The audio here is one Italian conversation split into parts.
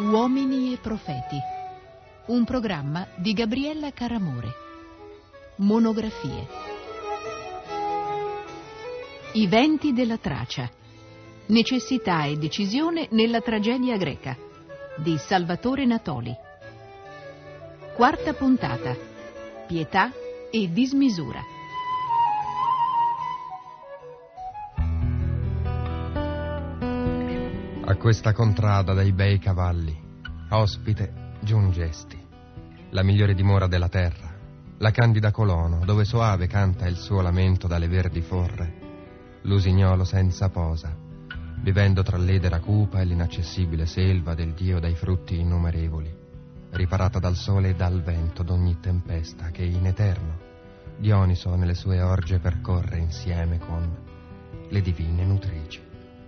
Uomini e profeti. Un programma di Gabriella Caramore. Monografie. I venti della Tracia. Necessità e decisione nella tragedia greca di Salvatore Natoli. Quarta puntata. Pietà e dismisura. A questa contrada dai bei cavalli, ospite giungesti, la migliore dimora della terra, la candida Colono, dove soave canta il suo lamento dalle verdi forre, l'usignolo senza posa, vivendo tra l'edera cupa e l'inaccessibile selva del dio dai frutti innumerevoli, riparata dal sole e dal vento d'ogni tempesta che in eterno Dioniso nelle sue orge percorre insieme con le divine nutrici.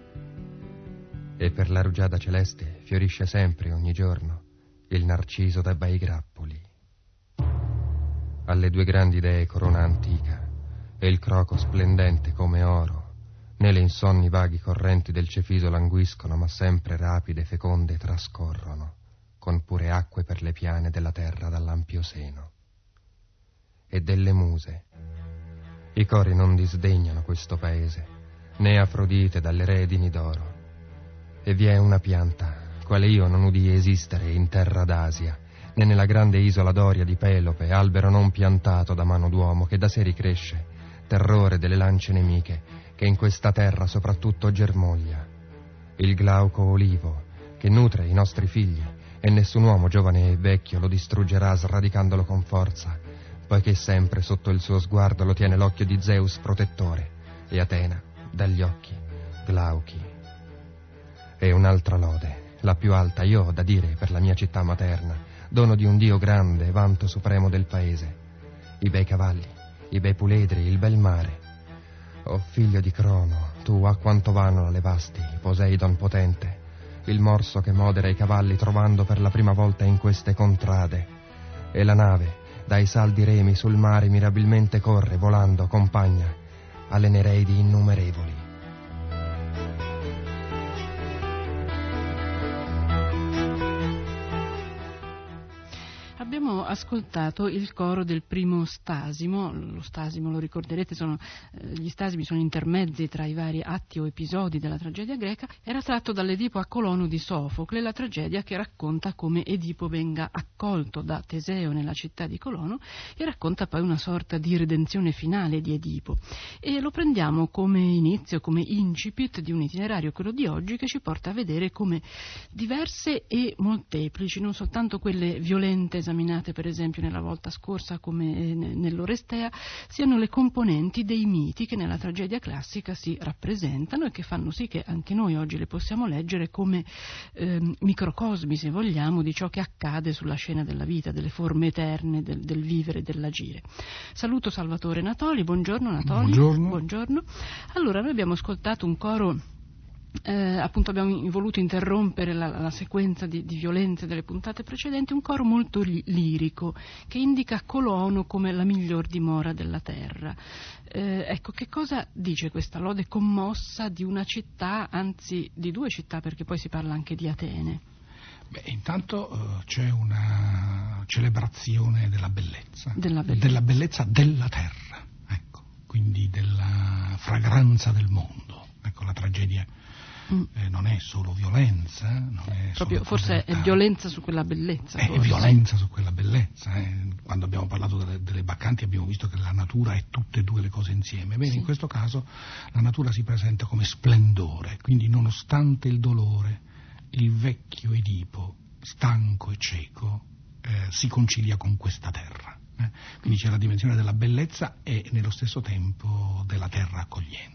E per la rugiada celeste fiorisce sempre ogni giorno il narciso dai bei grappoli. Alle due grandi dee corona antica e il croco splendente come oro, nelle insonni vaghi correnti del Cefiso languiscono, ma sempre rapide e feconde trascorrono, con pure acque per le piane della terra dall'ampio seno. E delle muse, i cori non disdegnano questo paese, né Afrodite dalle redini d'oro. E vi è una pianta, quale io non udii esistere in terra d'Asia, né nella grande isola d'Oria di Pelope, albero non piantato da mano d'uomo, che da sé ricresce, terrore delle lance nemiche, che in questa terra soprattutto germoglia. Il glauco olivo, che nutre i nostri figli, e nessun uomo giovane e vecchio lo distruggerà sradicandolo con forza, poiché sempre sotto il suo sguardo lo tiene l'occhio di Zeus protettore, e Atena dagli occhi glauchi. E un'altra lode, la più alta io ho da dire per la mia città materna, dono di un dio grande e vanto supremo del paese. I bei cavalli, i bei puledri, il bel mare. O figlio di Crono, tu a quanto vano la levasti, Poseidon potente, il morso che modera i cavalli trovando per la prima volta in queste contrade. E la nave, dai saldi remi sul mare mirabilmente corre, volando, compagna, alle Nereidi innumerevoli. Abbiamo ascoltato il coro del primo stasimo. Lo stasimo, lo ricorderete, gli stasimi sono intermezzi tra i vari atti o episodi della tragedia greca. Era tratto dall'Edipo a Colono di Sofocle, la tragedia che racconta come Edipo venga accolto da Teseo nella città di Colono e racconta poi una sorta di redenzione finale di Edipo. E lo prendiamo come inizio, come incipit di un itinerario, quello di oggi, che ci porta a vedere come diverse e molteplici, non soltanto quelle violente esaminate per esempio nella volta scorsa come nell'Orestea, siano le componenti dei miti che nella tragedia classica si rappresentano e che fanno sì che anche noi oggi le possiamo leggere come microcosmi, se vogliamo, di ciò che accade sulla scena della vita, delle forme eterne del vivere e dell'agire. Saluto Salvatore Natoli. Buongiorno Natoli. Buongiorno. Allora, noi abbiamo ascoltato un coro. Appunto abbiamo voluto interrompere la sequenza di violenze delle puntate precedenti, un coro molto lirico che indica Colono come la miglior dimora della terra. Ecco, che cosa dice questa lode commossa di una città, anzi di due città, perché poi si parla anche di Atene? Intanto c'è una celebrazione della bellezza della terra, ecco, quindi della fragranza del mondo. Ecco, la tragedia non è solo violenza, non è proprio solo forse è violenza su quella bellezza. È violenza su quella bellezza. Quando abbiamo parlato delle Baccanti abbiamo visto che la natura è tutte e due le cose insieme. Bene, sì. In questo caso la natura si presenta come splendore, quindi nonostante il dolore, il vecchio Edipo, stanco e cieco, si concilia con questa terra. Quindi c'è la dimensione della bellezza e nello stesso tempo della terra accogliente.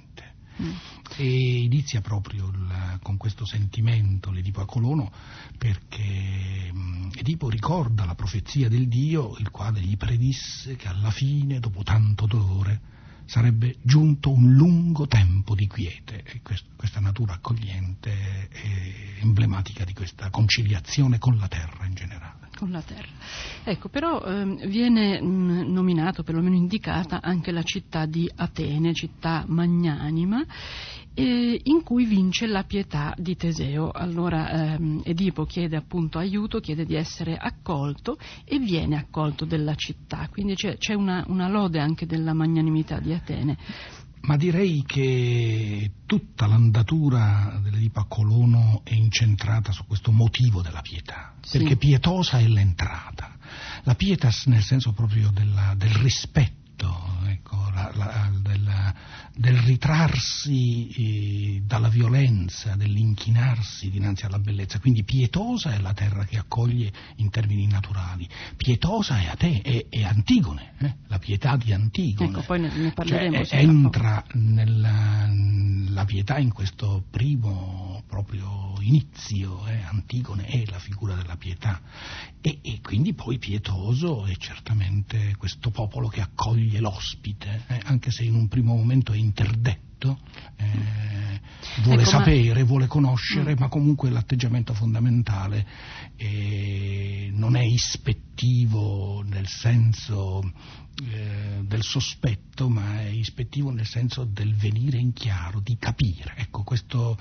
E inizia proprio con questo sentimento l'Edipo a Colono, perché Edipo ricorda la profezia del dio, il quale gli predisse che alla fine, dopo tanto dolore, sarebbe giunto un lungo tempo di quiete. E questa natura accogliente è emblematica di questa conciliazione con la terra in generale. con la terra. Ecco, però viene nominato, perlomeno indicata, anche la città di Atene, città magnanima, in cui vince la pietà di Teseo. Allora Edipo chiede appunto aiuto, chiede di essere accolto e viene accolto della città, quindi c'è una lode anche della magnanimità di Atene. Ma direi che tutta l'andatura dell'Edipo a Colono è incentrata su questo motivo della pietà, sì, perché pietosa è l'entrata. La pietas nel senso proprio del rispetto, ecco, del ritrarsi dalla violenza, dell'inchinarsi dinanzi alla bellezza. Quindi pietosa è la terra che accoglie in termini naturali, pietosa è Antigone, la pietà di Antigone. Ecco, poi ne parleremo. Cioè, entra la pietà in questo primo proprio inizio, Antigone è la figura della pietà e quindi poi pietoso è certamente questo popolo che accoglie l'ospite, anche se in un primo momento è interdetto, vuole sapere, vuole conoscere, ma comunque l'atteggiamento fondamentale non è ispettivo nel senso del sospetto, ma è ispettivo nel senso del venire in chiaro, di capire. Ecco, questo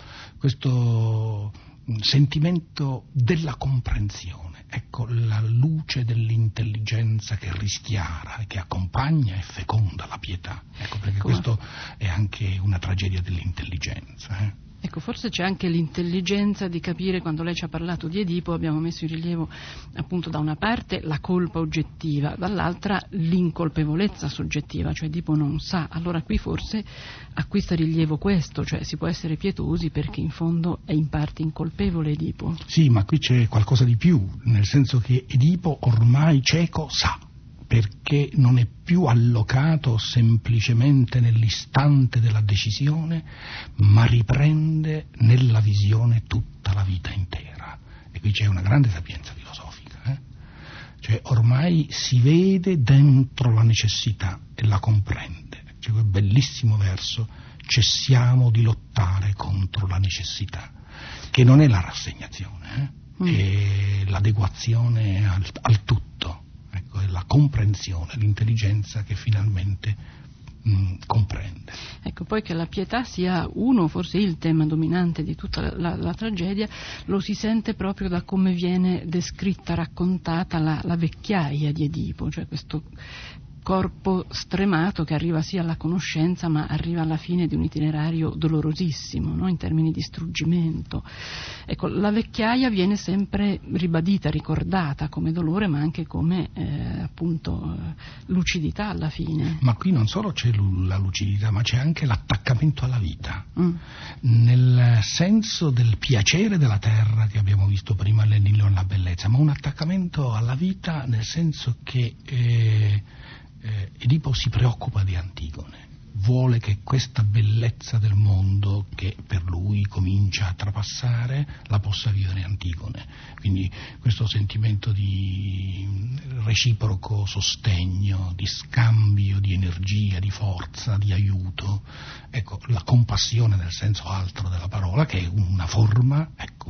sentimento della comprensione, ecco la luce dell'intelligenza che rischiara, che accompagna e feconda la pietà, ecco perché questo è anche una tragedia dell'intelligenza. Ecco, forse c'è anche l'intelligenza di capire, quando lei ci ha parlato di Edipo, abbiamo messo in rilievo appunto da una parte la colpa oggettiva, dall'altra l'incolpevolezza soggettiva, cioè Edipo non sa. Allora qui forse acquista rilievo questo, cioè si può essere pietosi perché in fondo è in parte incolpevole Edipo. Sì, ma qui c'è qualcosa di più, nel senso che Edipo ormai cieco sa, perché non è più allocato semplicemente nell'istante della decisione, ma riprende nella visione tutta la vita intera. E qui c'è una grande sapienza filosofica, Cioè ormai si vede dentro la necessità e la comprende. C'è quel bellissimo verso: cessiamo di lottare contro la necessità, che non è la rassegnazione, è l'adeguazione al tutto. Ecco, è la comprensione, l'intelligenza che finalmente comprende. Ecco, poi che la pietà sia forse il tema dominante di tutta la tragedia, lo si sente proprio da come viene descritta, raccontata la vecchiaia di Edipo, cioè questo corpo stremato che arriva sì alla conoscenza, ma arriva alla fine di un itinerario dolorosissimo, no? In termini di struggimento. Ecco, la vecchiaia viene sempre ribadita, ricordata come dolore, ma anche come appunto lucidità alla fine. Ma qui non solo c'è la lucidità, ma c'è anche l'attaccamento alla vita, nel senso del piacere della terra che abbiamo visto prima all'Enilio e alla bellezza, ma un attaccamento alla vita nel senso che Edipo si preoccupa di Antigone, vuole che questa bellezza del mondo che per lui comincia a trapassare la possa vivere Antigone. Quindi questo sentimento di reciproco sostegno, di scambio di energia, di forza, di aiuto, ecco la compassione nel senso altro della parola, che è una forma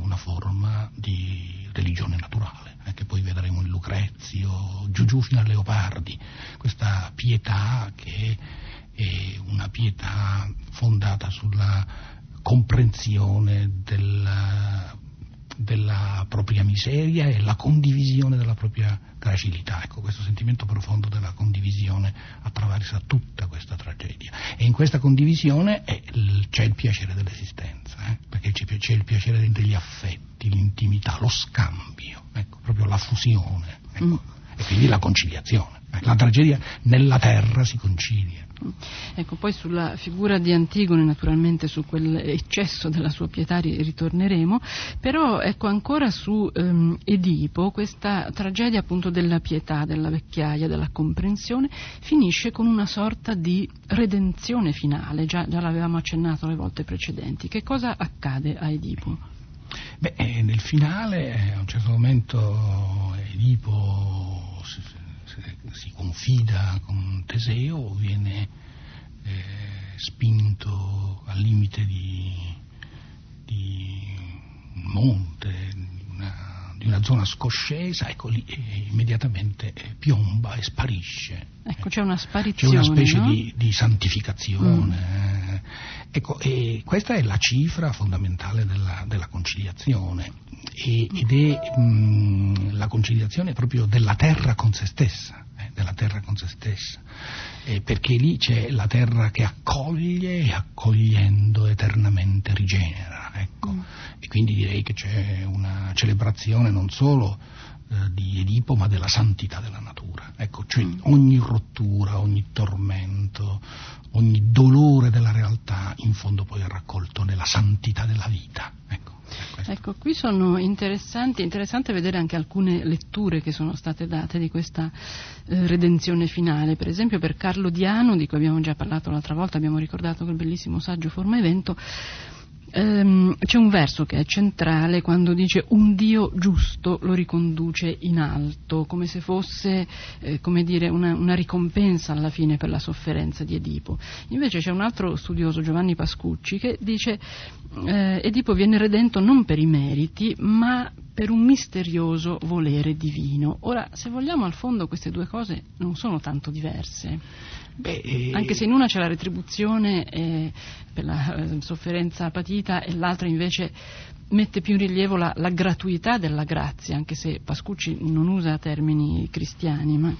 di religione naturale, che poi vedremo in Lucrezio, giù fino a Leopardi, questa pietà che è una pietà fondata sulla comprensione della propria miseria e la condivisione della propria gracilità. Ecco, questo sentimento profondo della condivisione attraversa tutta questa tragedia, e in questa condivisione c'è il piacere dell'esistenza, perché c'è il piacere degli affetti, l'intimità, lo scambio, ecco, proprio la fusione, ecco, e quindi la conciliazione. La tragedia nella terra si concilia. Ecco, poi sulla figura di Antigone, naturalmente su quell'eccesso della sua pietà ritorneremo, però ecco ancora su Edipo, questa tragedia appunto della pietà, della vecchiaia, della comprensione, finisce con una sorta di redenzione finale, già l'avevamo accennato le volte precedenti. Che cosa accade a Edipo? Beh, nel finale a un certo momento Edipo si confida con Teseo, viene spinto al limite di un monte, di una zona scoscesa, ecco lì immediatamente piomba e sparisce. Ecco, c'è una sparizione, c'è una specie no? di santificazione. Ecco, e questa è la cifra fondamentale della conciliazione, ed è la conciliazione proprio della terra con se stessa. Perché lì c'è la terra che accoglie e accogliendo eternamente rigenera, ecco. E quindi direi che c'è una celebrazione non solo di Edipo ma della santità della natura, ecco, cioè ogni rottura, ogni tormento, ogni dolore della realtà in fondo poi è raccolto nella santità della vita, ecco. Ecco, qui sono interessante vedere anche alcune letture che sono state date di questa redenzione finale. Per esempio per Carlo Diano, di cui abbiamo già parlato l'altra volta, abbiamo ricordato quel bellissimo saggio Forma Evento. C'è un verso che è centrale quando dice: un Dio giusto lo riconduce in alto, come se fosse come dire una ricompensa alla fine per la sofferenza di Edipo. Invece c'è un altro studioso, Giovanni Pascucci, che dice Edipo viene redento non per i meriti ma per un misterioso volere divino. Ora, se vogliamo, al fondo queste due cose non sono tanto diverse. Anche se in una c'è la retribuzione per la sofferenza patita e l'altra invece mette più in rilievo la gratuità della grazia, anche se Pascucci non usa termini cristiani. Ma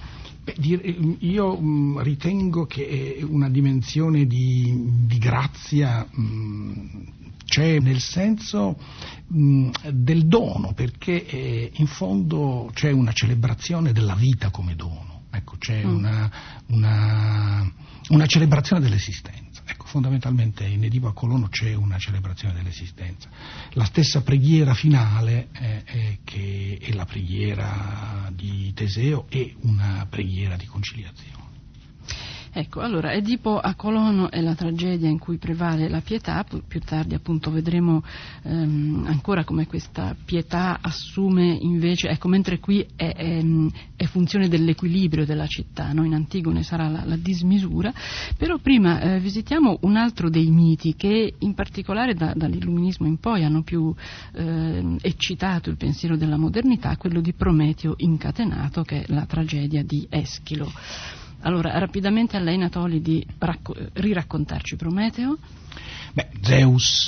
io ritengo che una dimensione di grazia c'è nel senso del dono, perché in fondo c'è una celebrazione della vita come dono. Ecco, c'è una celebrazione dell'esistenza. Ecco, fondamentalmente in Edipo a Colono c'è una celebrazione dell'esistenza. La stessa preghiera finale, che è la preghiera di Teseo, è una preghiera di conciliazione. Ecco, allora Edipo a Colono è la tragedia in cui prevale la pietà. Più tardi appunto vedremo ancora come questa pietà assume invece, ecco, mentre qui è funzione dell'equilibrio della città, no? In Antigone sarà la dismisura. Però prima visitiamo un altro dei miti che in particolare dall'illuminismo in poi hanno più eccitato il pensiero della modernità, quello di Prometeo incatenato, che è la tragedia di Eschilo. Allora, rapidamente a lei, Natoli, di riraccontarci Prometeo. Zeus,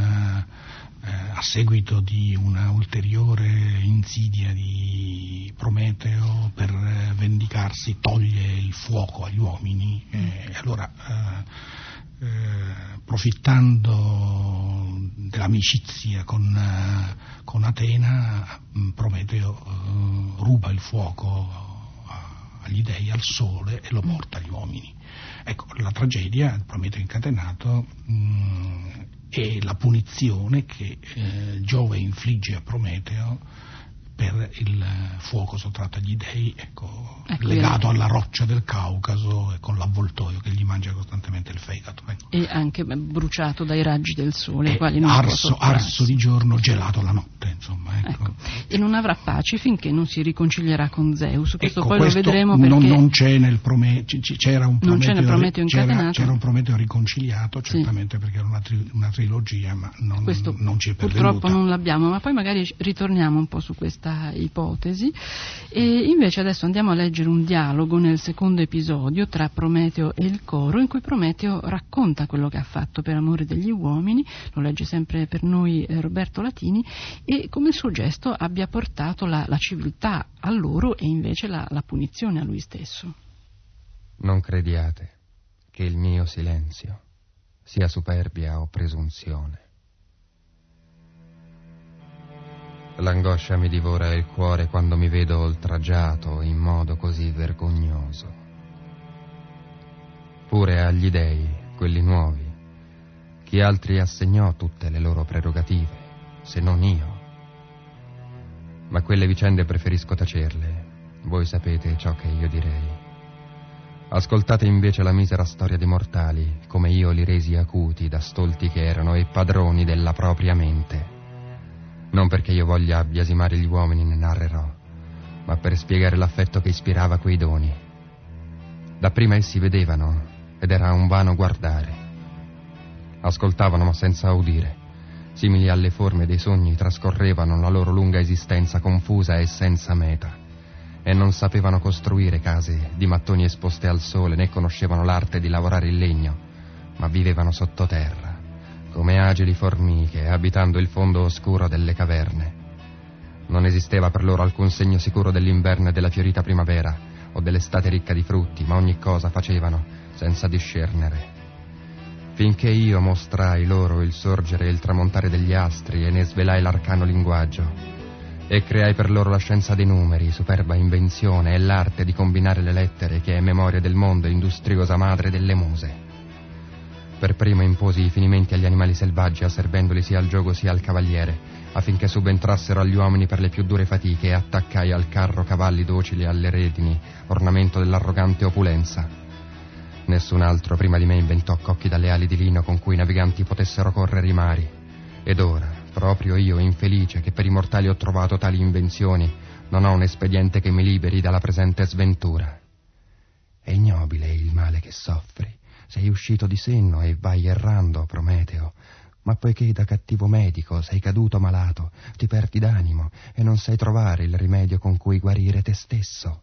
a seguito di una ulteriore insidia di Prometeo per vendicarsi, toglie il fuoco agli uomini, e allora approfittando dell'amicizia con Atena, Prometeo ruba il fuoco agli dei, al sole, e lo porta agli uomini. Ecco, la tragedia, Prometeo incatenato, è la punizione che Giove infligge a Prometeo per il fuoco sottratto agli dei, ecco, legato alla roccia del Caucaso e con l'avvoltoio che gli mangia costantemente il fegato. Ecco. E anche bruciato dai raggi del sole, i quali non arso di giorno, gelato la notte, insomma. Ecco. E non avrà pace finché non si riconcilierà con Zeus. Questo poi lo vedremo perché non c'è nel Prometeo, c'era un Prometeo, non c'è nel Prometeo incatenato. C'era un Prometeo riconciliato, certamente, perché era una trilogia, ma non ci è pervenuta. Purtroppo non l'abbiamo, ma poi magari ritorniamo un po' su questa ipotesi. E invece adesso andiamo a leggere un dialogo nel secondo episodio tra Prometeo e il coro, in cui Prometeo racconta quello che ha fatto per amore degli uomini, lo legge sempre per noi Roberto Latini, e come il suo gesto abbia portato la civiltà a loro e invece la punizione a lui stesso. Non crediate che il mio silenzio sia superbia o presunzione. L'angoscia mi divora il cuore quando mi vedo oltraggiato in modo così vergognoso. Pure agli dei, quelli nuovi, chi altri assegnò tutte le loro prerogative, se non io. Ma quelle vicende preferisco tacerle, voi sapete ciò che io direi. Ascoltate invece la misera storia dei mortali, come io li resi acuti da stolti che erano e padroni della propria mente. Non perché io voglia biasimare gli uomini ne narrerò, ma per spiegare l'affetto che ispirava quei doni. Dapprima essi vedevano, ed era un vano guardare. Ascoltavano ma senza udire, simili alle forme dei sogni, trascorrevano la loro lunga esistenza confusa e senza meta, e non sapevano costruire case di mattoni esposte al sole, né conoscevano l'arte di lavorare il legno, ma vivevano sottoterra, come agili formiche, abitando il fondo oscuro delle caverne. Non esisteva per loro alcun segno sicuro dell'inverno e della fiorita primavera, o dell'estate ricca di frutti, ma ogni cosa facevano senza discernere. Finché io mostrai loro il sorgere e il tramontare degli astri e ne svelai l'arcano linguaggio, e creai per loro la scienza dei numeri, superba invenzione, e l'arte di combinare le lettere, che è memoria del mondo, industriosa madre delle muse. Per primo imposi i finimenti agli animali selvaggi, asservendoli sia al giogo sia al cavaliere, affinché subentrassero agli uomini per le più dure fatiche, e attaccai al carro cavalli docili alle redini, ornamento dell'arrogante opulenza. Nessun altro prima di me inventò cocchi dalle ali di lino con cui i naviganti potessero correre i mari. Ed ora, proprio io, infelice, che per i mortali ho trovato tali invenzioni, non ho un espediente che mi liberi dalla presente sventura. È ignobile il male che soffri. Sei uscito di senno e vai errando, Prometeo. Ma poiché da cattivo medico sei caduto malato, ti perdi d'animo e non sai trovare il rimedio con cui guarire te stesso.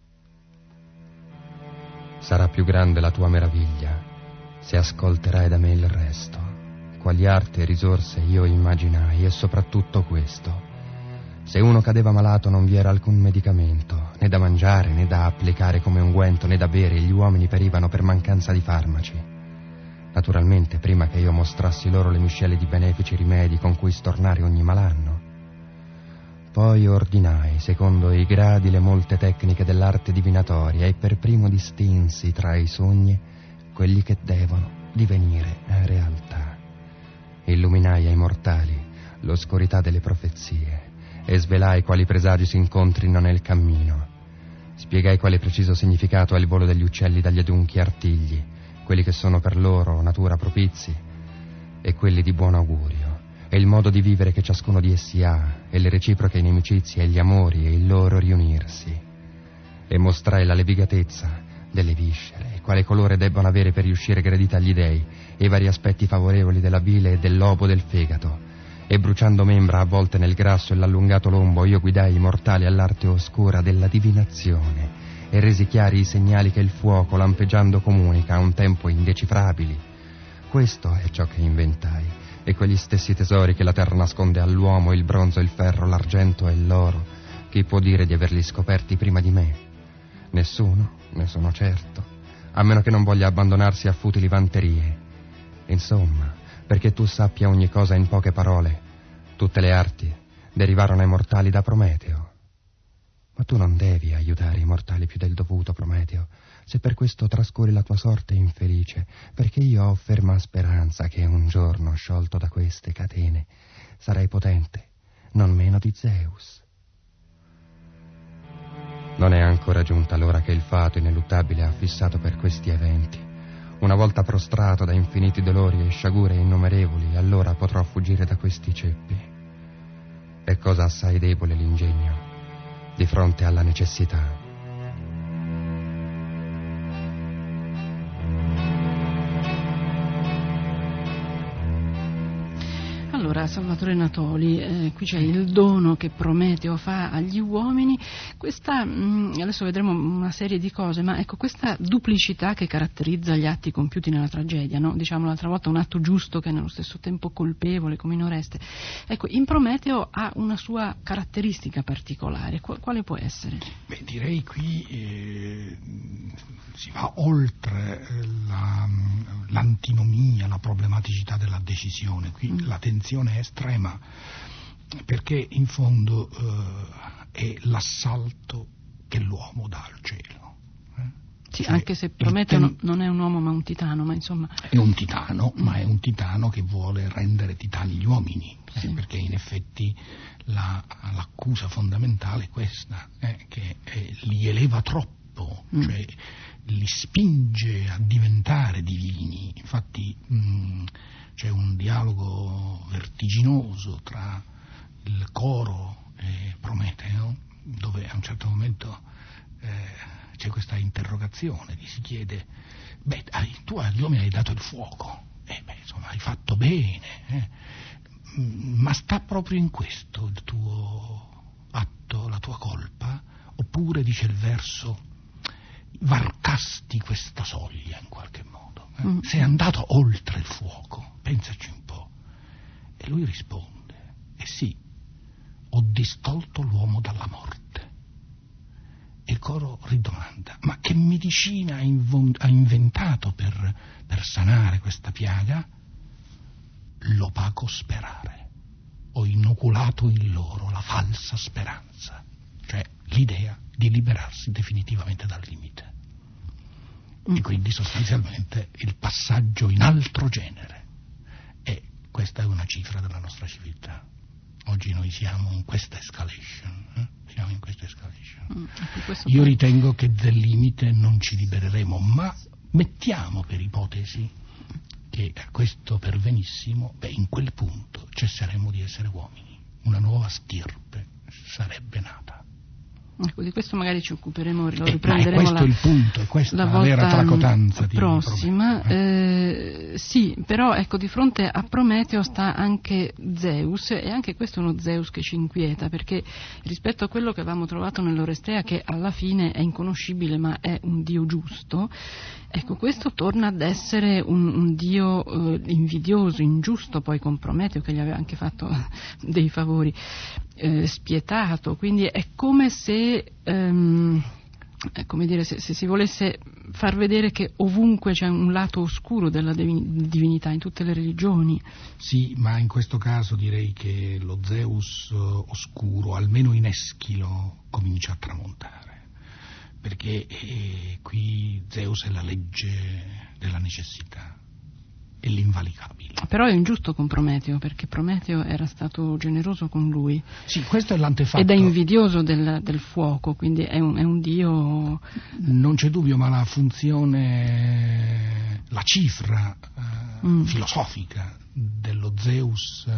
Sarà più grande la tua meraviglia se ascolterai da me il resto, quali arti e risorse io immaginai, e soprattutto questo: se uno cadeva malato non vi era alcun medicamento, né da mangiare né da applicare come unguento, né da bere, e gli uomini perivano per mancanza di farmaci. Naturalmente, prima che io mostrassi loro le miscele di benefici rimedi con cui stornare ogni malanno, poi ordinai, secondo i gradi, le molte tecniche dell'arte divinatoria, e per primo distinsi tra i sogni quelli che devono divenire realtà. Illuminai ai mortali l'oscurità delle profezie e svelai quali presagi si incontrino nel cammino. Spiegai quale preciso significato ha il volo degli uccelli dagli adunchi artigli, quelli che sono per loro natura propizi e quelli di buon augurio, e il modo di vivere che ciascuno di essi ha, e le reciproche inimicizie e gli amori e il loro riunirsi. E mostrai la levigatezza delle viscere, e quale colore debbano avere per riuscire gradita agli dei, e i vari aspetti favorevoli della bile e del lobo del fegato. E bruciando membra avvolte nel grasso e l'allungato lombo, io guidai i mortali all'arte oscura della divinazione, e resi chiari i segnali che il fuoco, lampeggiando, comunica a un tempo indecifrabili. Questo è ciò che inventai, e quegli stessi tesori che la terra nasconde all'uomo, il bronzo, il ferro, l'argento e l'oro, chi può dire di averli scoperti prima di me? Nessuno, ne sono certo, a meno che non voglia abbandonarsi a futili vanterie. Insomma, perché tu sappia ogni cosa in poche parole, tutte le arti derivarono ai mortali da Prometeo. Ma tu non devi aiutare i mortali più del dovuto, Prometeo, se per questo trascorri la tua sorte infelice, perché io ho ferma speranza che un giorno, sciolto da queste catene, sarai potente, non meno di Zeus. Non è ancora giunta l'ora che il fato ineluttabile ha fissato per questi eventi. Una volta prostrato da infiniti dolori e sciagure innumerevoli, allora potrò fuggire da questi ceppi. È cosa assai debole l'ingegno di fronte alla necessità. Allora, Salvatore Natoli, qui c'è il dono che Prometeo fa agli uomini. Questa, adesso vedremo una serie di cose, ma ecco, questa duplicità che caratterizza gli atti compiuti nella tragedia, no? Diciamo l'altra volta un atto giusto che è nello stesso tempo colpevole, come in Oreste. Ecco, in Prometeo ha una sua caratteristica particolare. Quale può essere? Beh, direi qui si va oltre l'antinomia, la problematicità della decisione. Qui la tensione è estrema, perché in fondo è l'assalto che l'uomo dà al cielo. Sì, cioè, anche se Prometeo non è un uomo ma un titano, ma insomma... È un titano, ma è un titano che vuole rendere titani gli uomini, sì. Perché in effetti l'accusa fondamentale è questa, che li eleva troppo, cioè li spinge a diventare divini. Infatti c'è un dialogo vertiginoso tra il coro e Prometeo, dove a un certo momento c'è questa interrogazione, gli si chiede: tu agli uomini hai dato il fuoco, insomma hai fatto bene, ma sta proprio in questo il tuo atto, la tua colpa? Oppure, dice il verso, varcasti questa soglia in qualche modo? Sei andato oltre il fuoco, pensaci un po'. E lui risponde, sì, ho distolto l'uomo dalla morte. E il coro ridomanda, ma che medicina ha inventato per sanare questa piaga? L'opaco sperare. Ho inoculato in loro la falsa speranza, cioè l'idea di liberarsi definitivamente dal limite. E quindi sostanzialmente il passaggio in altro genere. E questa è una cifra della nostra civiltà. Oggi noi siamo in questa escalation. Io ritengo che del limite non ci libereremo, ma mettiamo per ipotesi che a questo pervenissimo, in quel punto cesseremo di essere uomini, una nuova stirpe sarebbe nata. Ecco, di questo magari ci occuperemo, lo riprenderemo. Ma è questo il punto, è questa la vera tracotanza prossima. Sì, però ecco, di fronte a Prometeo sta anche Zeus, e anche questo è uno Zeus che ci inquieta, perché rispetto a quello che avevamo trovato nell'Orestea, che alla fine è inconoscibile ma è un dio giusto, ecco, questo torna ad essere un dio invidioso, ingiusto, poi con Prometeo che gli aveva anche fatto dei favori, spietato, quindi è come se se si volesse far vedere che ovunque c'è un lato oscuro della divinità, in tutte le religioni. Sì, ma in questo caso direi che lo Zeus oscuro, almeno in Eschilo, comincia a tramontare, perché qui Zeus è la legge della necessità, è l'invalicabile. Però è ingiusto con Prometeo, perché Prometeo era stato generoso con lui. Sì, questo è l'antefatto. Ed è invidioso del fuoco, quindi è un dio. Non c'è dubbio, ma la funzione, la cifra filosofica dello Zeus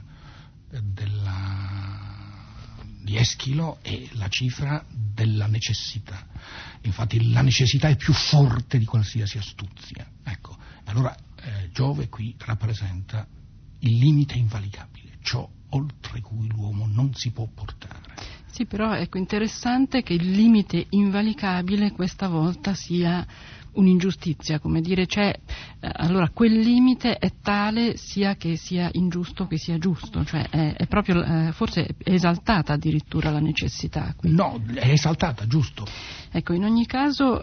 di Eschilo è la cifra della necessità. Infatti la necessità è più forte di qualsiasi astuzia. Ecco, allora Giove qui rappresenta il limite invalicabile, ciò oltre cui l'uomo non si può portare. Sì, però ecco, interessante che il limite invalicabile questa volta sia un'ingiustizia, come dire, allora quel limite è tale sia che sia ingiusto che sia giusto, cioè è proprio, forse è esaltata addirittura la necessità qui. No, è esaltata, giusto. Ecco, in ogni caso,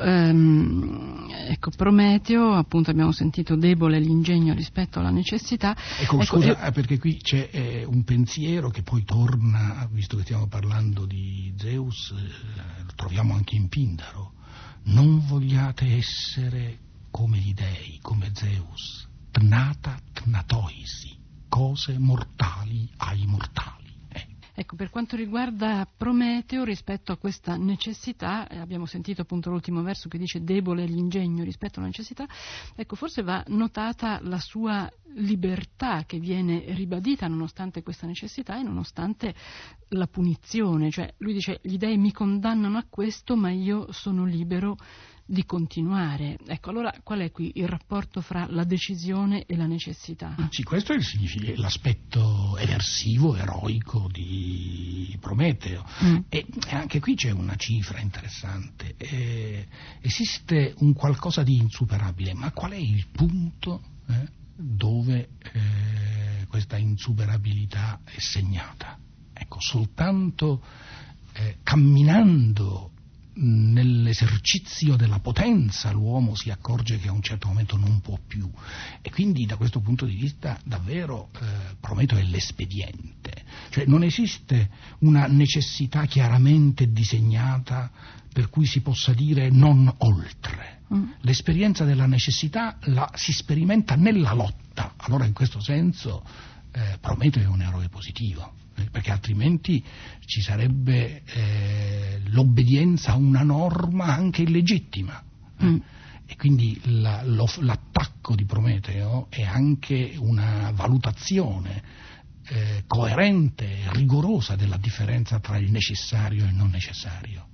Prometeo, appunto abbiamo sentito, debole l'ingegno rispetto alla necessità. Scusa, perché qui c'è un pensiero che poi torna, visto che stiamo parlando di Zeus, lo troviamo anche in Pindaro. Non vogliate essere come gli dei, come Zeus, tnata tnatoisi, cose mortali ai mortali. Ecco, per quanto riguarda Prometeo, rispetto a questa necessità, abbiamo sentito appunto l'ultimo verso che dice debole l'ingegno rispetto alla necessità, ecco, forse va notata la sua libertà che viene ribadita nonostante questa necessità e nonostante la punizione, cioè lui dice gli dei mi condannano a questo ma io sono libero di continuare. Ecco, allora qual è qui il rapporto fra la decisione e la necessità? Sì, questo è l'aspetto eversivo, eroico di Prometeo. E anche qui c'è una cifra interessante. Esiste un qualcosa di insuperabile, ma qual è il punto dove questa insuperabilità è segnata? Ecco, soltanto camminando nell'esercizio della potenza l'uomo si accorge che a un certo momento non può più, e quindi da questo punto di vista davvero Prometeo è l'espediente, cioè non esiste una necessità chiaramente disegnata per cui si possa dire non oltre. L'esperienza della necessità la si sperimenta nella lotta, allora in questo senso Prometeo è un eroe positivo, perché altrimenti ci sarebbe l'obbedienza a una norma anche illegittima. E quindi l'attacco di Prometeo è anche una valutazione coerente e rigorosa della differenza tra il necessario e il non necessario.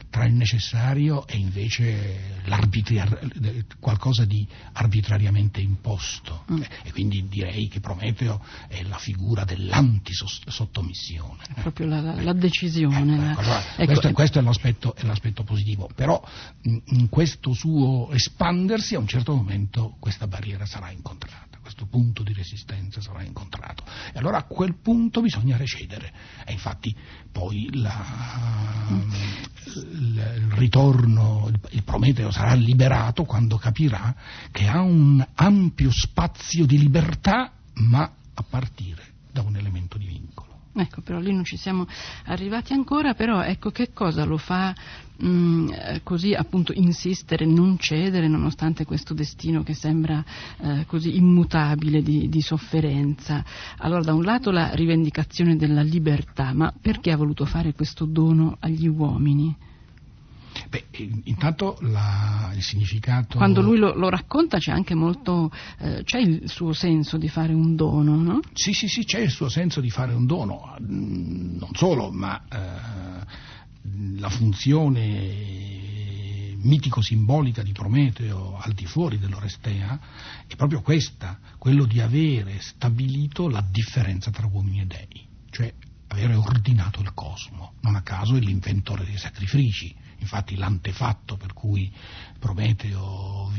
tra il necessario e invece qualcosa di arbitrariamente imposto. E quindi direi che Prometeo è la figura dell'antisottomissione. È proprio la decisione. Questo è l'aspetto positivo, però in questo suo espandersi a un certo momento questa barriera sarà incontrata. Questo punto di resistenza sarà incontrato e allora a quel punto bisogna recedere e infatti poi il ritorno, il Prometeo sarà liberato quando capirà che ha un ampio spazio di libertà, ma a partire da un elemento di vincolo. Ecco, però lì non ci siamo arrivati ancora, però ecco che cosa lo fa così appunto insistere, non cedere nonostante questo destino che sembra così immutabile di sofferenza. Allora da un lato la rivendicazione della libertà, ma perché ha voluto fare questo dono agli uomini? Beh, intanto il significato... Quando lui lo racconta c'è anche molto, c'è il suo senso di fare un dono, no? Sì, c'è il suo senso di fare un dono, non solo, ma la funzione mitico-simbolica di Prometeo al di fuori dell'Orestea è proprio questa, quello di avere stabilito la differenza tra uomini e dei, cioè avere ordinato il cosmo. Non a caso è l'inventore dei sacrifici. Infatti l'antefatto per cui Prometeo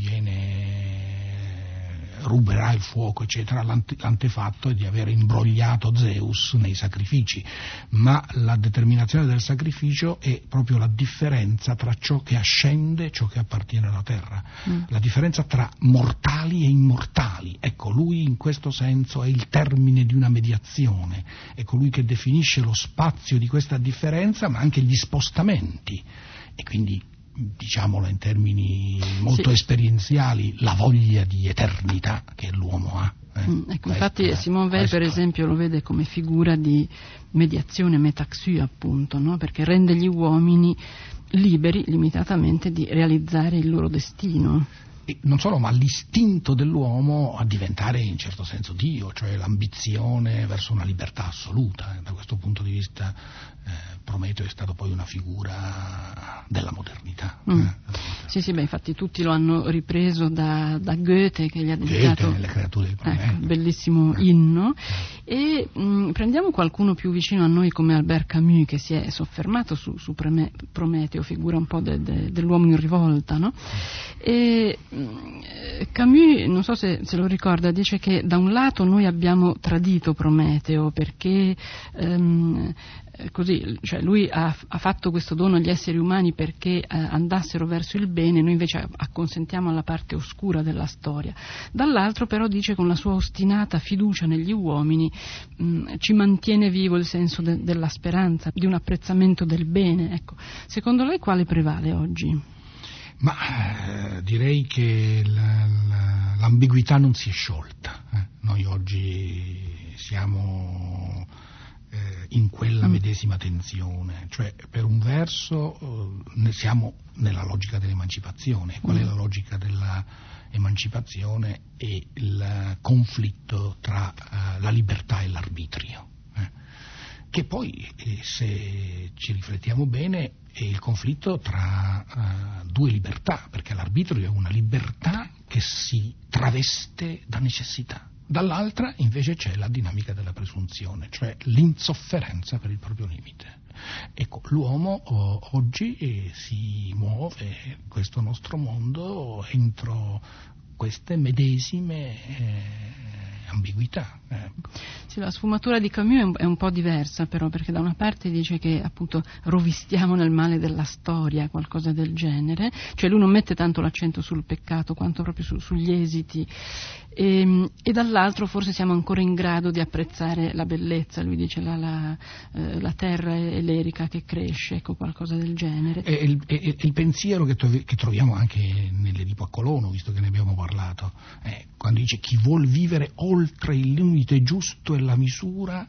ruberà il fuoco, eccetera, l'antefatto è di aver imbrogliato Zeus nei sacrifici, ma la determinazione del sacrificio è proprio la differenza tra ciò che ascende e ciò che appartiene alla terra, la differenza tra mortali e immortali. Ecco, lui in questo senso è il termine di una mediazione, è colui che definisce lo spazio di questa differenza, ma anche gli spostamenti. E quindi, diciamolo in termini molto esperienziali, la voglia di eternità che l'uomo ha. Ecco, infatti Simone Weil per esempio lo vede come figura di mediazione, metaxu appunto, no? Perché rende gli uomini liberi limitatamente di realizzare il loro destino. E non solo, ma l'istinto dell'uomo a diventare in certo senso Dio, cioè l'ambizione verso una libertà assoluta. Da questo punto di vista Prometeo è stato poi una figura della modernità. Sì, beh, infatti tutti lo hanno ripreso da Goethe, che gli ha dedicato le creature di Prometeo. Bellissimo inno. E prendiamo qualcuno più vicino a noi come Albert Camus, che si è soffermato su Prometeo, figura un po' dell'uomo in rivolta, no? E Camus, non so se lo ricorda, dice che da un lato noi abbiamo tradito Prometeo perché così, cioè lui ha fatto questo dono agli esseri umani perché andassero verso il bene, noi invece acconsentiamo alla parte oscura della storia. Dall'altro però dice con la sua ostinata fiducia negli uomini ci mantiene vivo il senso della speranza, di un apprezzamento del bene. Ecco, secondo lei quale prevale oggi? Ma direi che l'ambiguità non si è sciolta. Noi oggi siamo in quella medesima tensione, cioè per un verso siamo nella logica dell'emancipazione. Qual è la logica dell'emancipazione? È il conflitto tra la libertà e l'arbitrio, che poi, se ci riflettiamo bene, è il conflitto tra due libertà, perché l'arbitrio è una libertà che si traveste da necessità. Dall'altra invece c'è la dinamica della presunzione, cioè l'insofferenza per il proprio limite. Ecco, l'uomo oggi si muove in questo nostro mondo entro queste medesime ambiguità. Sì, la sfumatura di Camus è un po' diversa però, perché da una parte dice che appunto rovistiamo nel male della storia, qualcosa del genere, cioè lui non mette tanto l'accento sul peccato quanto proprio sugli esiti, e dall'altro forse siamo ancora in grado di apprezzare la bellezza, lui dice la terra è l'erica che cresce, ecco, qualcosa del genere. È il pensiero che troviamo anche nell'Edipo a Colono, visto che ne abbiamo parlato, quando dice chi vuol vivere oltre il limite giusto e la misura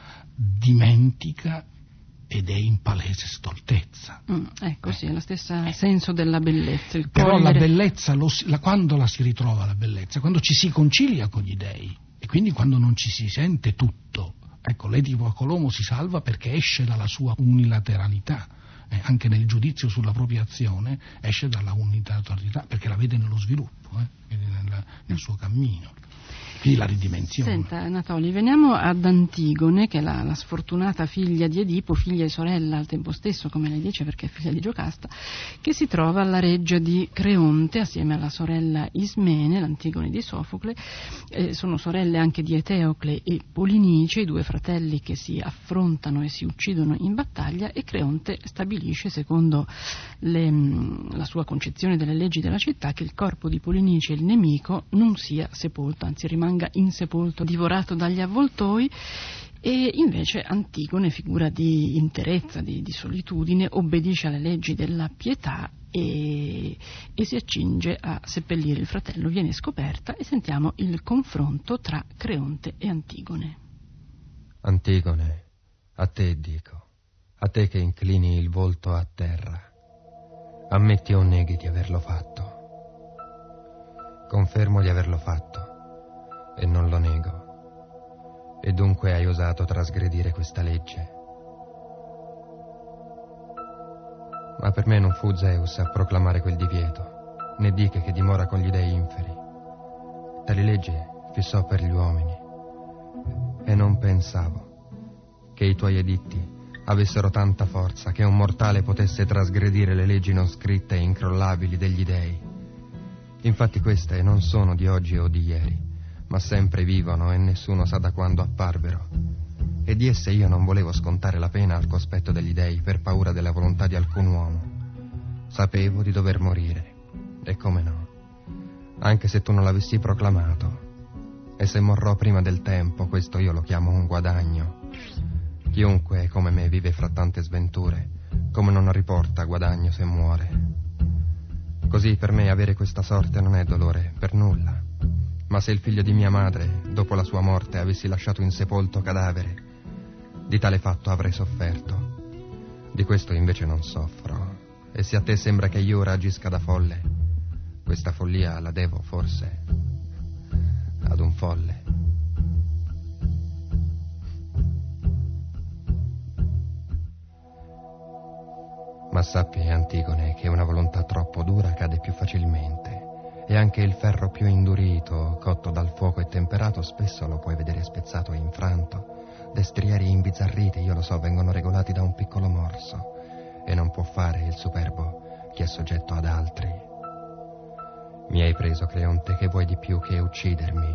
dimentica ed è in palese stoltezza. Ecco, sì, è lo stesso senso della bellezza. Però la bellezza, quando la si ritrova la bellezza? Quando ci si concilia con gli dèi e quindi quando non ci si sente tutto. Ecco, l'Edipo a Colono si salva perché esce dalla sua unilateralità, anche nel giudizio sulla propria azione, esce dalla unitarietà, perché la vede nello sviluppo, nel suo cammino. Quindi la ridimensione. Senta, Anatoli, veniamo ad Antigone, che è la sfortunata figlia di Edipo, figlia e sorella al tempo stesso, come lei dice, perché è figlia di Giocasta, che si trova alla reggia di Creonte assieme alla sorella Ismene, l'Antigone di Sofocle. Sono sorelle anche di Eteocle e Polinice, i due fratelli che si affrontano e si uccidono in battaglia, e Creonte stabilisce, secondo la sua concezione delle leggi della città, che il corpo di Polinice, il nemico, non sia sepolto, anzi rimanga insepolto, divorato dagli avvoltoi. E invece Antigone, figura di interezza, di solitudine, obbedisce alle leggi della pietà e si accinge a seppellire il fratello. Viene scoperta e sentiamo il confronto tra Creonte e Antigone. Antigone, a te dico, a te che inclini il volto a terra, ammetti o neghi di averlo fatto. Confermo di averlo fatto e non lo nego, e dunque hai osato trasgredire questa legge. Ma per me non fu Zeus a proclamare quel divieto, né Diche che dimora con gli dei inferi. Tali leggi fissò per gli uomini, e non pensavo che i tuoi editti avessero tanta forza che un mortale potesse trasgredire le leggi non scritte e incrollabili degli dei. Infatti queste non sono di oggi o di ieri, ma sempre vivono e nessuno sa da quando apparvero. E di esse io non volevo scontare la pena al cospetto degli dei per paura della volontà di alcun uomo. Sapevo di dover morire, e come no, anche se tu non l'avessi proclamato. E se morrò prima del tempo, questo io lo chiamo un guadagno. Chiunque come me vive fra tante sventure, come non riporta guadagno se muore. Così per me avere questa sorte non è dolore per nulla. Ma se il figlio di mia madre, dopo la sua morte, avessi lasciato insepolto cadavere, di tale fatto avrei sofferto. Di questo invece non soffro. E se a te sembra che io ora agisca da folle, questa follia la devo forse ad un folle. Ma sappi, Antigone, che una volontà troppo dura cade più facilmente. E anche il ferro più indurito, cotto dal fuoco e temperato, spesso lo puoi vedere spezzato e infranto. Destrieri imbizzarriti, io lo so, vengono regolati da un piccolo morso, e non può fare il superbo chi è soggetto ad altri. Mi hai preso, Creonte, che vuoi di più che uccidermi?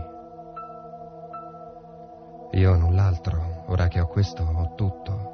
Io null'altro, ora che ho questo, ho tutto.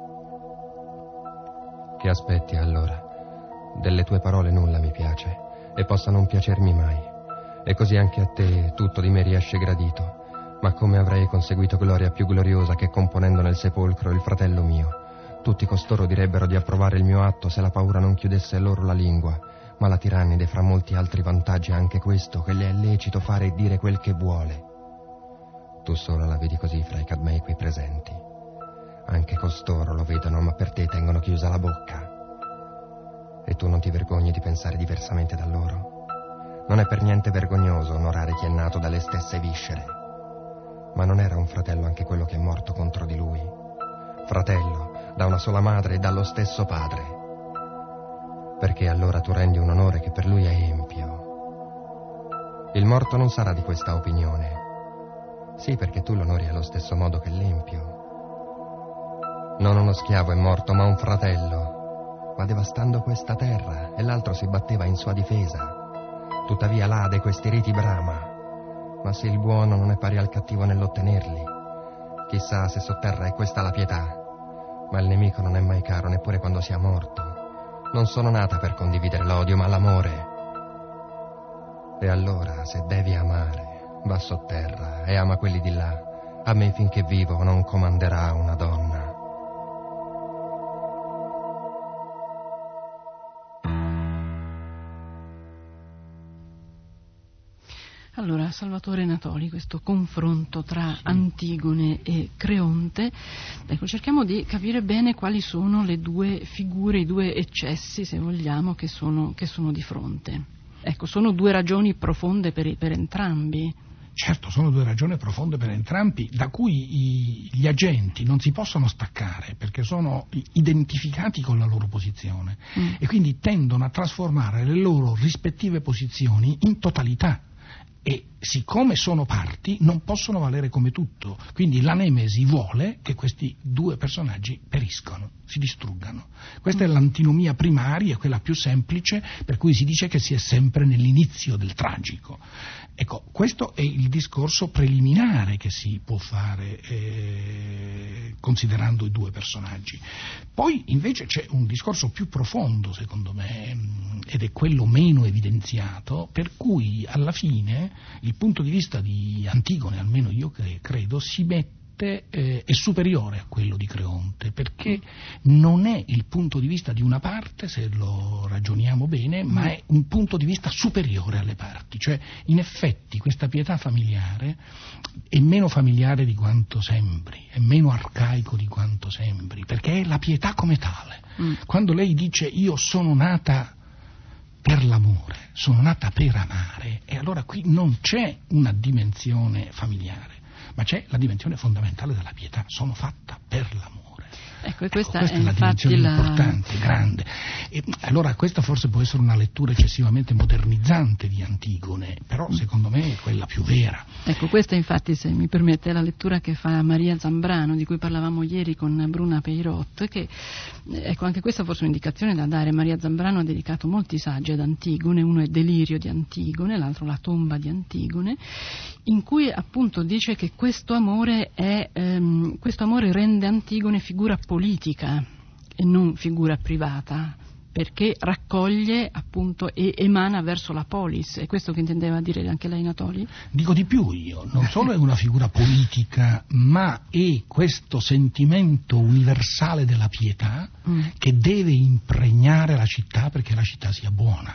Che aspetti allora? Delle tue parole nulla mi piace, e possa non piacermi mai, e così anche a te tutto di me riesce gradito, ma come avrei conseguito gloria più gloriosa che componendo nel sepolcro il fratello mio? Tutti costoro direbbero di approvare il mio atto se la paura non chiudesse loro la lingua, ma la tirannide fra molti altri vantaggi ha anche questo, che le è lecito fare e dire quel che vuole. Tu solo la vedi così fra i cadmei qui presenti. Anche costoro lo vedono, ma per te tengono chiusa la bocca. E tu non ti vergogni di pensare diversamente da loro? Non è per niente vergognoso onorare chi è nato dalle stesse viscere. Ma non era un fratello anche quello che è morto contro di lui? Fratello, da una sola madre e dallo stesso padre. Perché allora tu rendi un onore che per lui è empio. Il morto non sarà di questa opinione. Sì, perché tu l'onori allo stesso modo che l'empio. Non uno schiavo è morto, ma un fratello. Ma devastando questa terra, e l'altro si batteva in sua difesa. Tuttavia l'Ade questi riti brama. Ma se il buono non è pari al cattivo nell'ottenerli, chissà se sotterra è questa la pietà. Ma il nemico non è mai caro neppure quando sia morto. Non sono nata per condividere l'odio, ma l'amore. E allora, se devi amare, va sotterra e ama quelli di là. A me finché vivo non comanderà una donna. Allora, Salvatore Natoli, questo confronto tra Antigone e Creonte, ecco, cerchiamo di capire bene quali sono le due figure, i due eccessi, se vogliamo, che sono di fronte. Ecco, sono due ragioni profonde per entrambi. Certo, sono due ragioni profonde per entrambi, da cui gli agenti non si possono staccare, perché sono identificati con la loro posizione e quindi tendono a trasformare le loro rispettive posizioni in totalità. E siccome sono parti non possono valere come tutto, quindi la nemesi vuole che questi due personaggi periscono, si distruggano. Questa è l'antinomia primaria, quella più semplice, per cui si dice che si è sempre nell'inizio del tragico. Ecco, questo è il discorso preliminare che si può fare considerando i due personaggi. Poi invece c'è un discorso più profondo, secondo me, ed è quello meno evidenziato, per cui alla fine il punto di vista di Antigone, almeno io credo, si mette è superiore a quello di Creonte, perché non è il punto di vista di una parte, se lo ragioniamo bene, ma è un punto di vista superiore alle parti. Cioè, in effetti, questa pietà familiare è meno familiare di quanto sembri, è meno arcaico di quanto sembri, perché è la pietà come tale. Quando lei dice io sono nata per l'amore, sono nata per amare, e allora qui non c'è una dimensione familiare, ma c'è la dimensione fondamentale della pietà, sono fatta per l'amore. Ecco, e questa è la dimensione importante, grande. E allora questa forse può essere una lettura eccessivamente modernizzante di Antigone, però secondo me è quella più vera. Ecco, questa infatti, se mi permette, è la lettura che fa Maria Zambrano, di cui parlavamo ieri con Bruna Peirot, che, ecco, anche questa forse è un'indicazione da dare. Maria Zambrano ha dedicato molti saggi ad Antigone, uno è Delirio di Antigone, l'altro La tomba di Antigone, in cui appunto dice che questo amore rende Antigone figura politica e non figura privata, perché raccoglie appunto e emana verso la polis. È questo che intendeva dire anche lei, Natoli? Dico di più io, non solo è una figura politica, ma è questo sentimento universale della pietà che deve impregnare la città perché la città sia buona.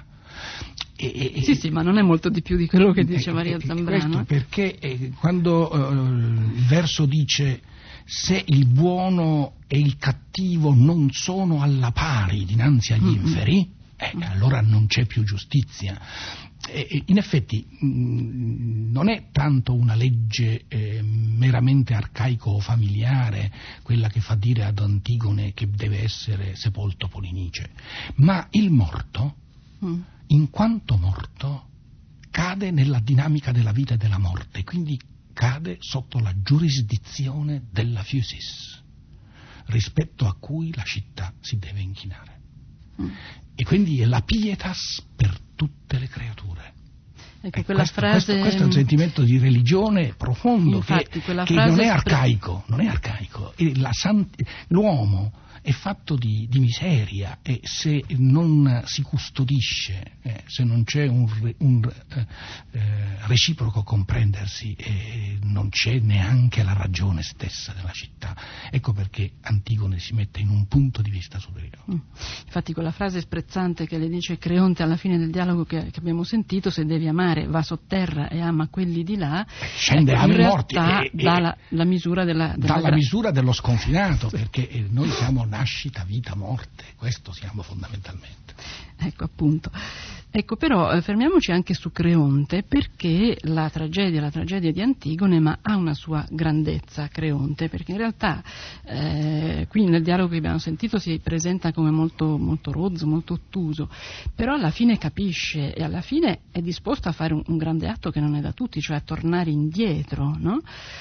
Sì, ma non è molto di più di quello che dice Maria Zambrano. Questo perché quando il verso dice se il buono e il cattivo non sono alla pari dinanzi agli inferi, allora non c'è più giustizia. In effetti non è tanto una legge meramente arcaico o familiare quella che fa dire ad Antigone che deve essere sepolto Polinice, ma il morto, in quanto morto, cade nella dinamica della vita e della morte, quindi cade sotto la giurisdizione della physis, rispetto a cui la città si deve inchinare. E quindi è la pietas per tutte le creature. Ecco, quella frase... questo è un sentimento di religione profondo. Infatti, che non è arcaico, non è arcaico. E l'uomo è fatto di miseria, e se non si custodisce, se non c'è un reciproco comprendersi, non c'è neanche la ragione stessa della città. Ecco perché Antigone si mette in un punto di vista superiore. Infatti quella frase sprezzante che le dice Creonte alla fine del dialogo che abbiamo sentito, se devi amare va sotterra e ama quelli di là, scende ecco, ai in morti, realtà dà la misura della misura dello sconfinato, perché noi siamo nascita, vita, morte, questo siamo fondamentalmente. Ecco, appunto. Ecco, però fermiamoci anche su Creonte, perché la tragedia di Antigone, ma ha una sua grandezza, Creonte, perché in realtà qui nel dialogo che abbiamo sentito si presenta come molto, molto rozzo, molto ottuso, però alla fine capisce e alla fine è disposto a fare un grande atto che non è da tutti, cioè a tornare indietro, no?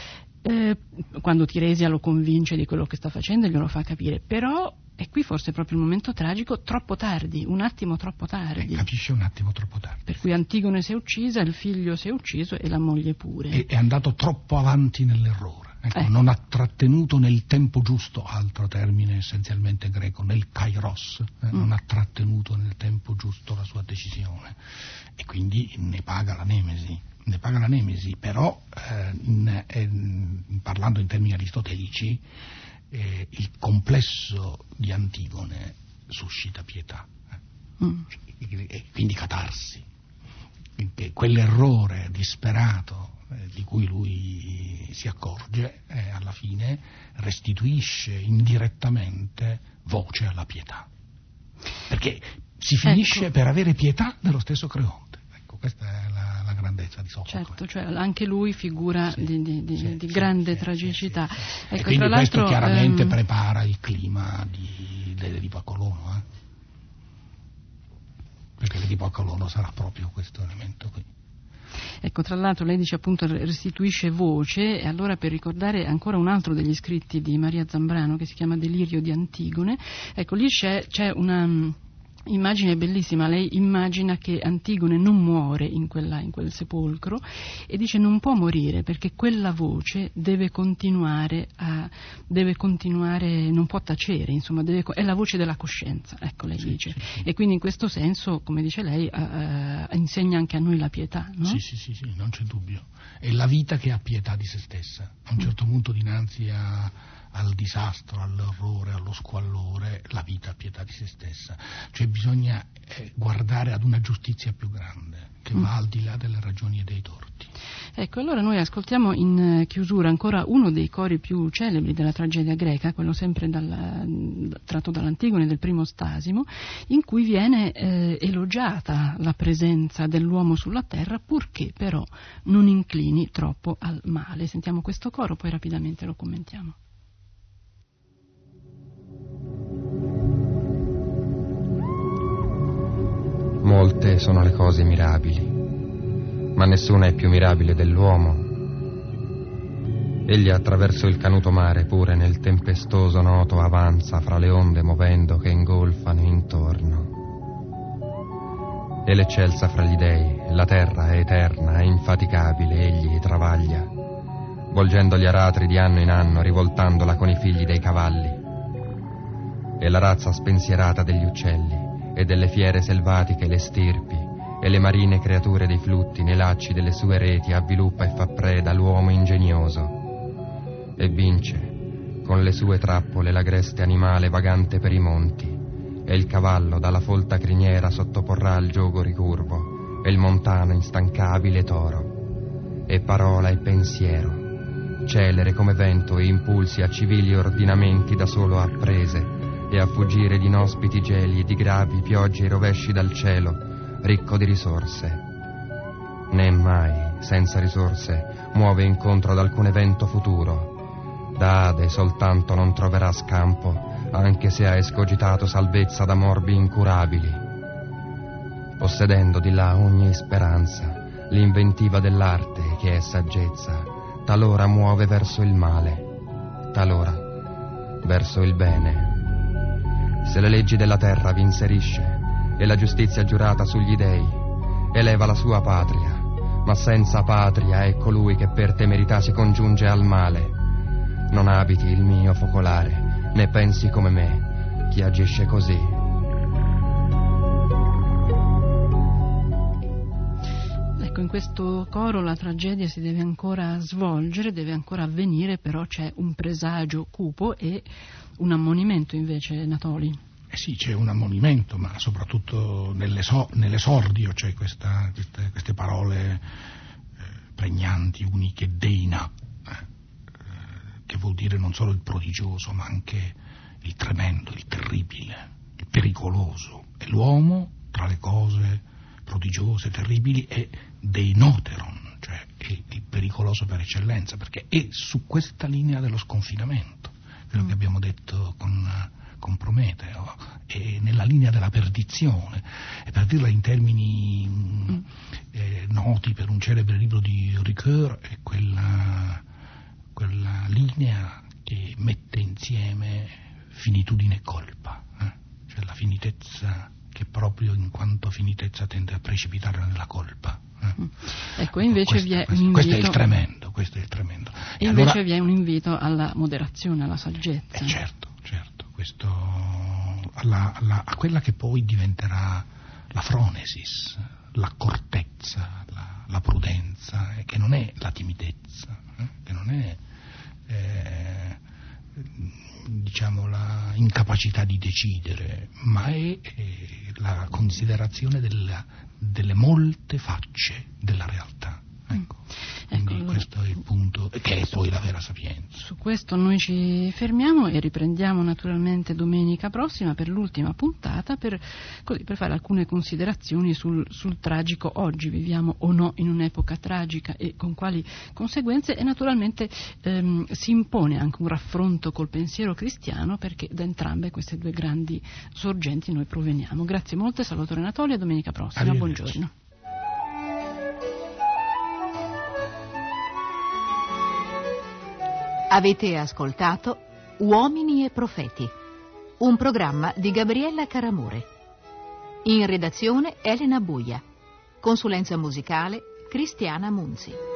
Quando Tiresia lo convince di quello che sta facendo e glielo fa capire, però è qui forse proprio il momento tragico, troppo tardi, un attimo troppo tardi. Capisce un attimo troppo tardi. Per cui Antigone si è uccisa, il figlio si è ucciso e la moglie pure. È andato troppo avanti nell'errore, non ha trattenuto nel tempo giusto, altro termine essenzialmente greco, nel kairos, non ha trattenuto nel tempo giusto la sua decisione e quindi ne paga la nemesi, però parlando in termini aristotelici, il complesso di Antigone suscita pietà, e quindi catarsi, quell'errore disperato di cui lui si accorge, alla fine restituisce indirettamente voce alla pietà, perché si finisce per avere pietà dello stesso Creonte. Ecco, questa è la grandezza. tristezza di Sofocle. Certo, cioè anche lui figura di grande tragicità. Ecco, e quindi tra questo l'altro, chiaramente prepara il clima dell'Edipo a Colono, perché l'Edipo a Colono sarà proprio questo elemento qui. Ecco, tra l'altro lei dice appunto restituisce voce, e allora per ricordare ancora un altro degli scritti di Maria Zambrano che si chiama Delirio di Antigone, ecco lì c'è una immagine bellissima. Lei immagina che Antigone non muore in quel sepolcro e dice non può morire perché quella voce deve continuare, non può tacere, insomma è la voce della coscienza, ecco lei dice. Sì. E quindi in questo senso, come dice lei, insegna anche a noi la pietà, no? Sì, non c'è dubbio. È la vita che ha pietà di se stessa. A un certo punto dinanzi al disastro, all'orrore, allo squallore, la vita ha pietà di se stessa. Cioè bisogna guardare ad una giustizia più grande, che va al di là delle ragioni e dei torti. Ecco, allora noi ascoltiamo in chiusura ancora uno dei cori più celebri della tragedia greca, quello sempre tratto dall'Antigone del primo Stasimo, in cui viene elogiata la presenza dell'uomo sulla terra, purché però non inclini troppo al male. Sentiamo questo coro, poi rapidamente lo commentiamo. Molte sono le cose mirabili, ma nessuna è più mirabile dell'uomo. Egli attraverso il canuto mare pure nel tempestoso noto avanza fra le onde movendo che ingolfano intorno. E l'eccelsa fra gli dei, la terra è eterna e infaticabile, egli travaglia, volgendo gli aratri di anno in anno, rivoltandola con i figli dei cavalli. E la razza spensierata degli uccelli e delle fiere selvatiche le stirpi e le marine creature dei flutti nei lacci delle sue reti avviluppa e fa preda l'uomo ingegnoso e vince con le sue trappole l'agreste animale vagante per i monti, e il cavallo dalla folta criniera sottoporrà al giogo ricurvo e il montano instancabile toro. E parola e pensiero celere come vento e impulsi a civili ordinamenti da solo apprese e a fuggire di inospiti geli e di gravi piogge e rovesci dal cielo, ricco di risorse. Né mai, senza risorse, muove incontro ad alcun evento futuro. Da Ade soltanto non troverà scampo, anche se ha escogitato salvezza da morbi incurabili. Possedendo di là ogni speranza, l'inventiva dell'arte, che è saggezza, talora muove verso il male, talora verso il bene. Se le leggi della terra vi inserisce e la giustizia giurata sugli dei, eleva la sua patria, ma senza patria è colui che per temerità si congiunge al male. Non abiti il mio focolare, né pensi come me, chi agisce così. Ecco, in questo coro la tragedia si deve ancora svolgere, deve ancora avvenire, però c'è un presagio cupo e un ammonimento invece, Natoli. Sì, c'è un ammonimento, ma soprattutto nell'esordio c'è queste parole pregnanti, uniche, deina, che vuol dire non solo il prodigioso, ma anche il tremendo, il terribile, il pericoloso. E l'uomo, tra le cose prodigiose, terribili, è deinoteron, cioè è il pericoloso per eccellenza, perché è su questa linea dello sconfinamento, quello che abbiamo detto con Prometeo, è nella linea della perdizione, e per dirla in termini noti per un celebre libro di Ricoeur, è quella linea che mette insieme finitudine e colpa, cioè la finitezza che proprio in quanto finitezza tende a precipitare nella colpa. Ecco, invece vi è un invito. Questo è il tremendo. E invece allora vi è un invito alla moderazione, alla saggezza. Certo, questo a quella che poi diventerà la phronesis, l'accortezza, la prudenza, che non è la timidezza, che non è diciamo la incapacità di decidere, ma è la considerazione delle molte facce della realtà. Ecco, lo questo è il punto, che è poi la vera sapienza. Su questo noi ci fermiamo e riprendiamo naturalmente domenica prossima per l'ultima puntata, per fare alcune considerazioni sul tragico. Oggi viviamo o no in un'epoca tragica e con quali conseguenze, e naturalmente si impone anche un raffronto col pensiero cristiano, perché da entrambe queste due grandi sorgenti noi proveniamo. Grazie molte, Salvatore Natoli, a domenica prossima. Buongiorno. Avete ascoltato Uomini e Profeti, un programma di Gabriella Caramore. In redazione Elena Buia, consulenza musicale Cristiana Munzi.